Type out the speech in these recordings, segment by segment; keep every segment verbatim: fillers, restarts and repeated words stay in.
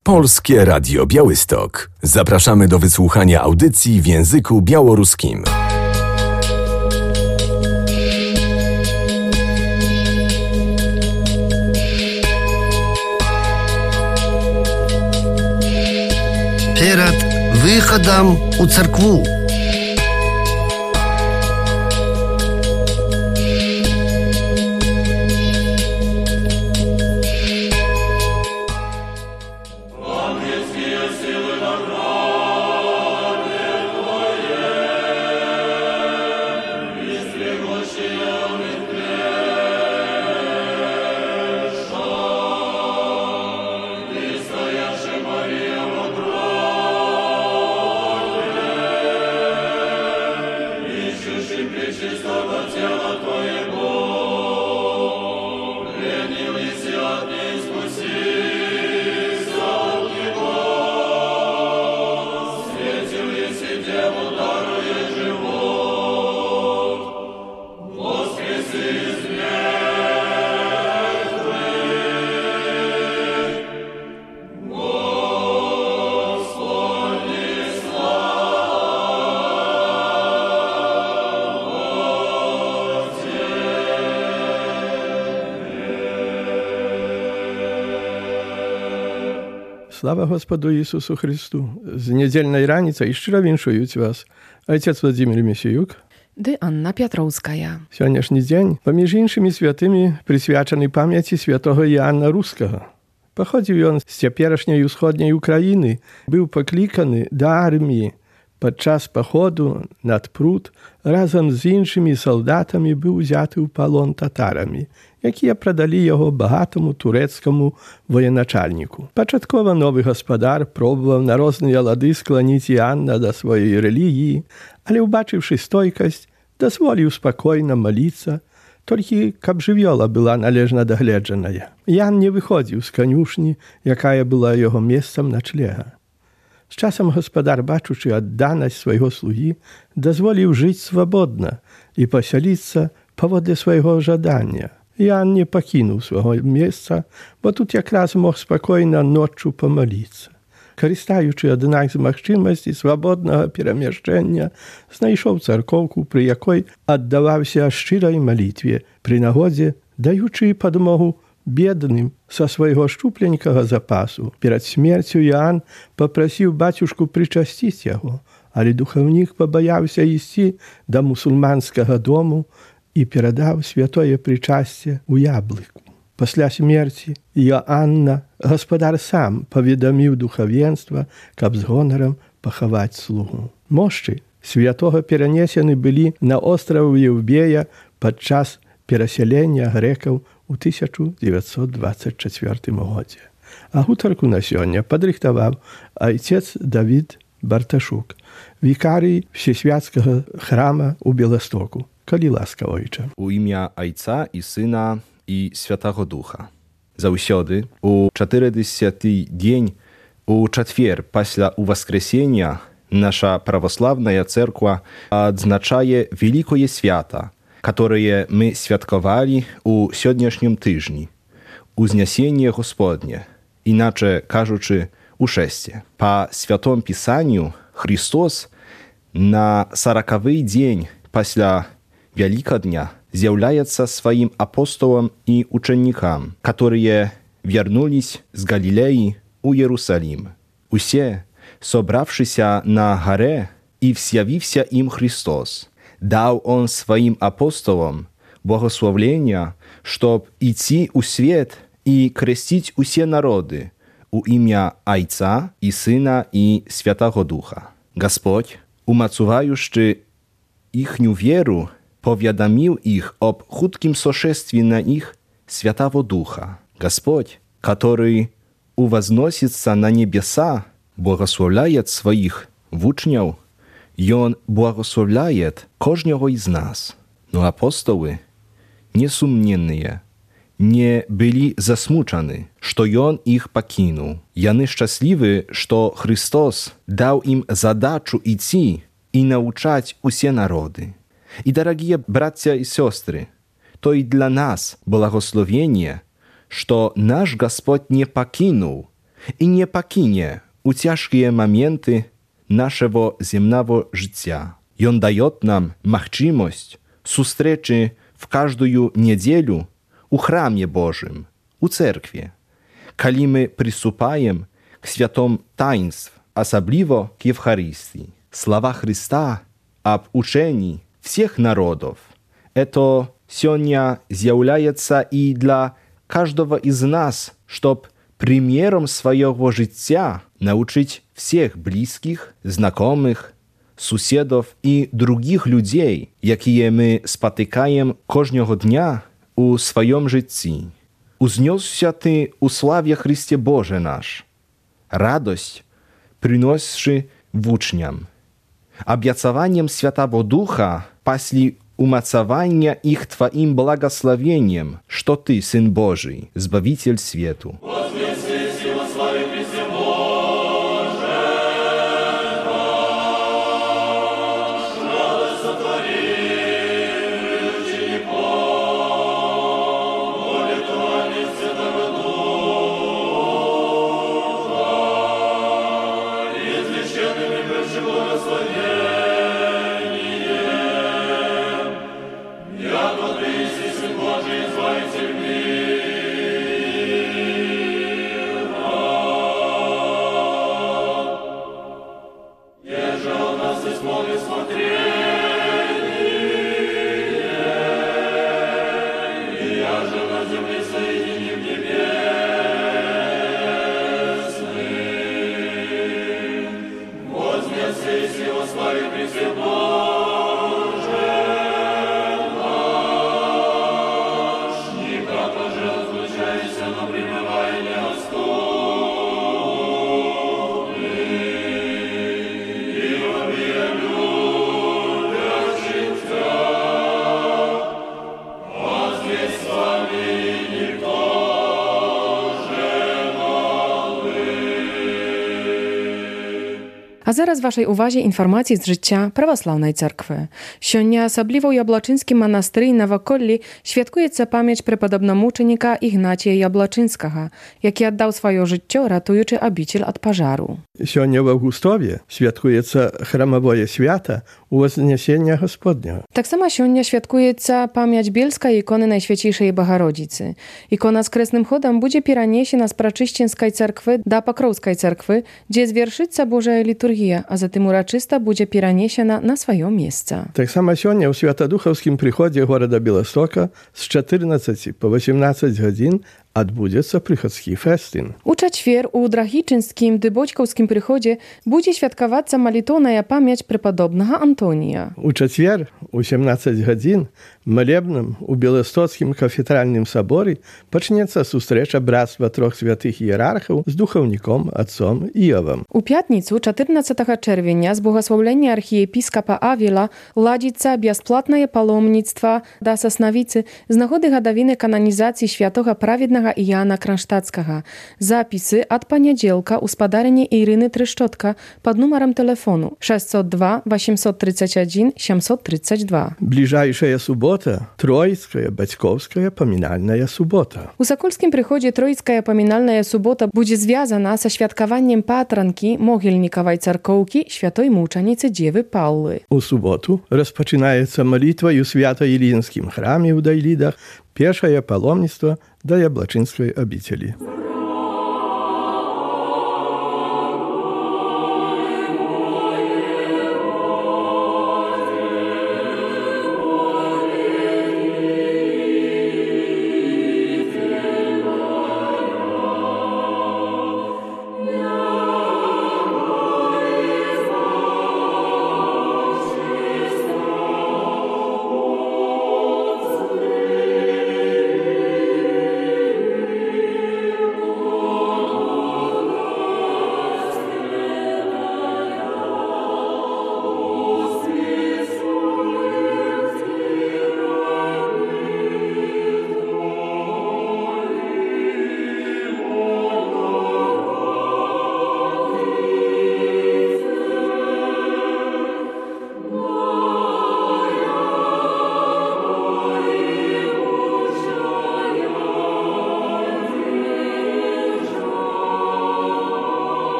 Polskie Radio Białystok. Zapraszamy do wysłuchania audycji w języku białoruskim. Перед выходом у церкву. Слава Господу Ісусу Христу! З недільної раниці і щиро віншують вас отець Владимир Місіюк dy Anna Piotrowskaja. Сьогоднішній день, поміж іншими святими, присвячений пам'яті святого Іоанна Руського. Походив він з теперішньої Сходньої України, був покликаний до армії. Під час походу над Прут разом з іншими солдатами був взятий у полон татарами, які продали його багатому турецькому воєначальнику. Початково новий господар пробував на різні лади склонити Іоанна до своєї релігії, але, убачивши стойкость, дозволив спокійно молитися, тільки каб живьола була належно догледжена. Іоанн не виходив з конюшні, яка була його місцем ночлега. З часом господар, бачучи відданість свого слуги, дозволив жити свободно і поселитися поводи свого жадання. Іоанн не покинув свого місця, бо тут якраз мог спокійно ночі помолитися. Користаючи однак з можливості свободного переміщення, знайшов церковку, при якій віддавався щирій молитві, при нагоді даючи підмогу бідним со свого щупленького запасу. Перед смертю Іоанн попросив батюшку причастити його, але духовник побоявся йти до мусульманського дому і передав святое причастя у Яблику. Після смерті Іоанна господар сам повідомив духовенство, каб з гонором поховати слугу. Мощі святого перенесені були на остров Євбея під час переселення греків у тисяча дев'ятсот двадцять четвертому році. А гутарку на сьогодні підрихтував отець Давид Барташук, вікарій Всесвятського храма у Білостоку. Коли ласка, ojcze. У ім'я Отця і Сина і Святого Духа. Заўсёды у чатыридесятый день у чатвер пасля Уваскрасення наша православная церква адзначае великое свято, которое мы святкавалі у сённяшнім тыжні, Узнясенне Господне, іначе кажучы, ушэсце. Па Святом Пісанню Христос на сорокавы дзень пасля Великодня з'являецца сваім апостолам і ученикам, которые вернулись з Галилеи у Иерусалим. Усе, собравшися на горе, і вс'явився им Христос, дав Он своим апостолам благословлення, щоб идти у свет і крестить усе народи у ім'я Отця і Сина і Святого Духа. Господь, умацуваючи ихню веру, повідомив їх об хуткім сошестві на них Святого Духа. Господь, который увозносится на небеса, благословляет своих вучнів, и Он благословляет кожного из нас. Но апостолы, несумненные, не были засмучаны, что Он их покинул. Яны счастливы, что Христос дал им задачу идти и научать усе народы. И, дорогие братья и сестры, то и для нас благословение, что наш Господь не покинул, i nie покиnie у тяжкие моменты нашего земного życia. I On daje nam możliwość встречи w każdą niedzielę u chramie Bożym, u cerkwie, kiedy my przystępujemy k świętom taństw, особливо k Eucharystii. Sława Chrysta об uczeni всех народов. Это сегодня з'является и для каждого из нас, чтоб примером своего життя научить всех близких, знакомых, сусідів і других людей, які ми спотикаємо кожного дня у своєму житті. Узнесся ти у славі Христе Боже наш, радость приносши в учням, обетованием Святого Духа пасли умацования их Твоим благословением, что Ты, Сын Божий, Збавитель свету. A zaraz waszej uwadze informacji z życia prawosławnej cerkwy. Сёння асабліва ў Яблачынскім манастыры наваколлі святкуецца памяць преподобномученіка Ігнація Яблачынскага, які аддаў сваё жыццё, ратуючы абіцель ад пажару. Сёння в Августове святкуецца храмавое свята Вознесення Господня. Таксама сёння святкуецца памяць бельскай іконы Найсвяцейшай Багародзіцы. Ікона з крэсным ходам будзе перанесена з Прачышчынскай царквы да Пакроўскай царквы, дзе звершыцца Божая літургія, а затым урачыста будзе перанесена на сваё месца. Таксама сёння ў Святадухаўскім прыходзе горада Беластока з чатырнаццаці па васемнаццаць гадзін адбудзецца прыхадскі фэстын. У чацвер у Драгічынскім ды Бодзькаўскім прыходзе будзе святкавацца малітоўная памяць препадобнага Антонія. У чацвер у сямнаццаць гадзін малебным у Беластоцкім кафедральным саборы пачнецца сустрэча брацтва трох святых іерархаў з духаўніком отцом Іовам. У пятніцу чатырнаццатага чэрвеня з богословлення архіепіскапа Авіла ладзіцца бясплатнае паломніцтва да Саснавіцы з нагоды гадавіны кананізацыі святога праведнага Іяна Кранштадтскага. Запісы ад панядзелка ў спадарні Ірыны Трышчотка пад нумарам тэлефону шэсцьсот два васемьсот тридцать один семьсот тридцать два. Бліжэйшая субота Троіцкая бацькоўская памінальная субота. У Сакольскім прыходзе Троіцкая памінальная субота будзе звязана са святкаваннем патранкі могільнікавай царкоўкі святой мучаніцы Дзевы Паўлы. У суботу распачынаецца малітва ў Свята-Ілінскім храме ў Дайлідах, першае паломніцтва да Яблачынскай абіцелі.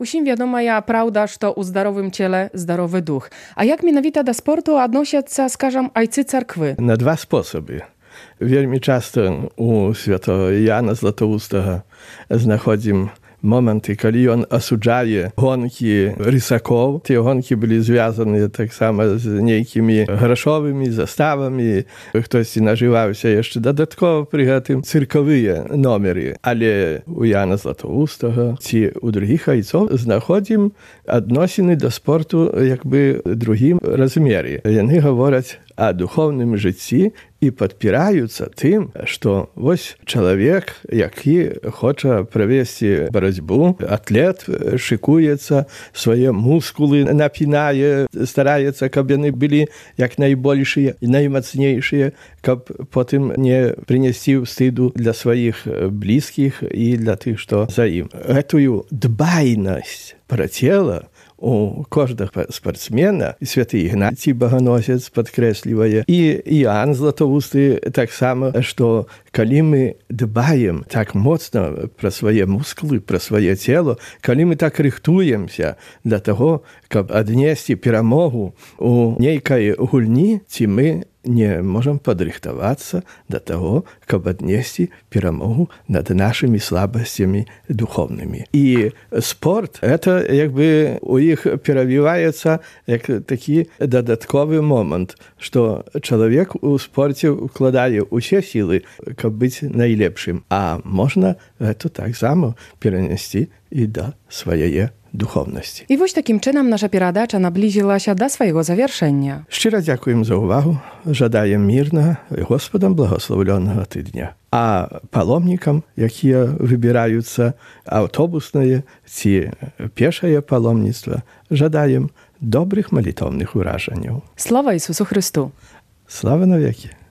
Усім вядомая праўда, што ў здаровым целе здаровы дух. А як менавіта да спорту адносяцца, скажам, айцы царквы? На два способы. Вельмі часта у святого Jana Zlatoustego знаходзім momenty, kali on осуджає гонки рисаков. Ті гонки були зв'язані так само з ніякими грошовими заставами. Хтось наживався ще додатково при тим циркові номери. Але у Яна Златоустого ці у других айцов знаходимо відносини до спорту якби другим розмірі. Вони говорять о духовному житті і підпираються тим, що ось чоловік, який хоче провести боротьбу, атлет шикується, свої мускули напинає, старається, щоб вони були якнайбільші і наймацніші, щоб потім не принести встиду для своїх близьких і для тих, що за ним. Эту дбайність про тіло у кожного спортсмена, і святий Ігнатій Богоносець підкреслює, і Іоанн Златоустий так само, що коли ми дбаємо так моцно про свої мускули, про своє тіло, коли ми так рихтуємося для того, щоб однести перемогу у нейкій гульні, ці ми не можем подрихтоваться до того, чтобы отнести перемогу над нашими слабостями духовными. И спорт, это якби у них перевивается як такий додатковий момент, что человек у спорте вкладає усі сили, щоб бути найлепшим. А можна это так само перенести и до своей духовності. І ось таким чином наша передача наблизилася до свого завершення. Щиро дякуємо за увагу, жадаємо мирного і Господом благословленого тижня. А паломникам, які вибираються автобусне чи пішее паломництво, жадаємо добрих молитовних уражень. Слава Ісусу Христу! Слава навіки!